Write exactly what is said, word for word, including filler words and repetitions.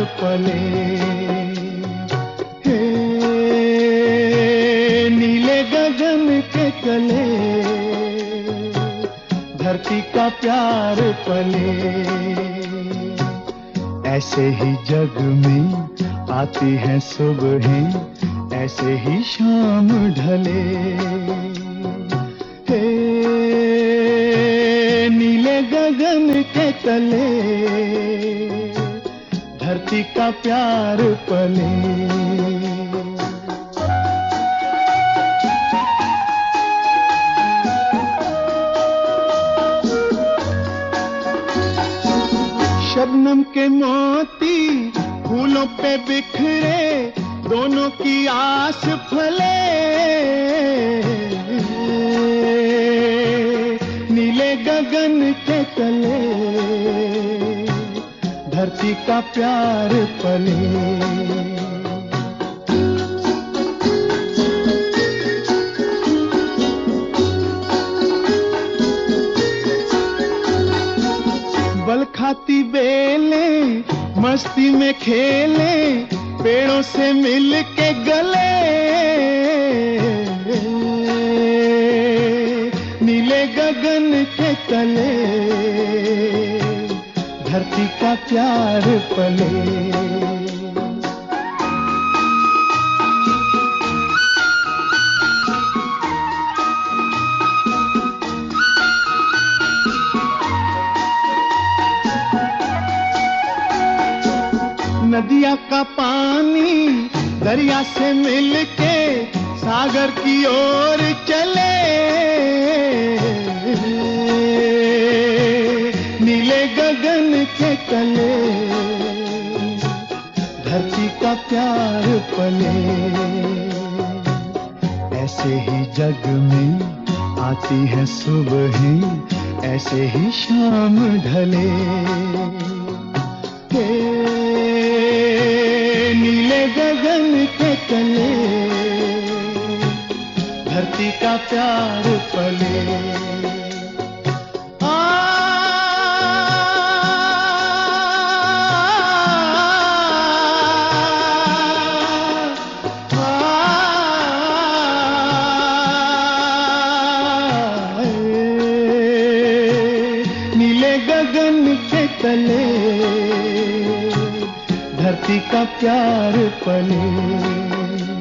पले। हे नीले गगन के तले धरती का प्यार पले। ऐसे ही जग में आती हैं सुबहें, ऐसे ही शाम ढले। हे नीले गगन के तले धरती का प्यार पले। शबनम के मोती फूलों पे बिखरे, दोनों की आस फले। नीले गगन के तले धरती का प्यार पले। बल खाती बेले मस्ती में खेले, पेड़ों से मिल के गले। नीले गगन के तले धरती का प्यार पले। नदिया का पानी दरिया से मिलके सागर की ओर चले। नीले गगन के तले धरती का प्यार पले। ऐसे ही जग में आती है सुबहें, ऐसे ही शाम ढले। नीले गगन के तले धरती का प्यार पले। आ, आ, आ, नीले गगन के तले धरती का प्यार पले।